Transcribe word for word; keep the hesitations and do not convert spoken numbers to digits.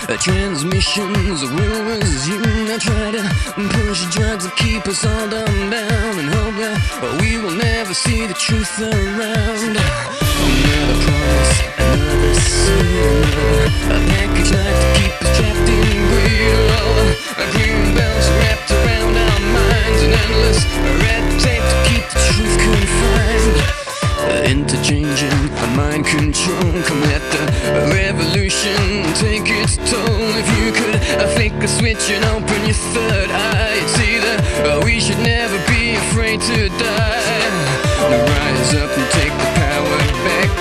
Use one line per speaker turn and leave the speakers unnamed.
Transmissions will resume. I try to push drugs to keep us all dumb down and hope that we will never see the truth around. Another promise, another sin, a package like to keep us trapped in greed. Oh, a green belts wrapped around our minds, an endless red tape to keep the truth confined. Interchanging mind control, come let the revolution take its toll. If you could uh, flick a switch and open your third eye, you'd see that uh, we should never be afraid to die. Now rise up and take the power back.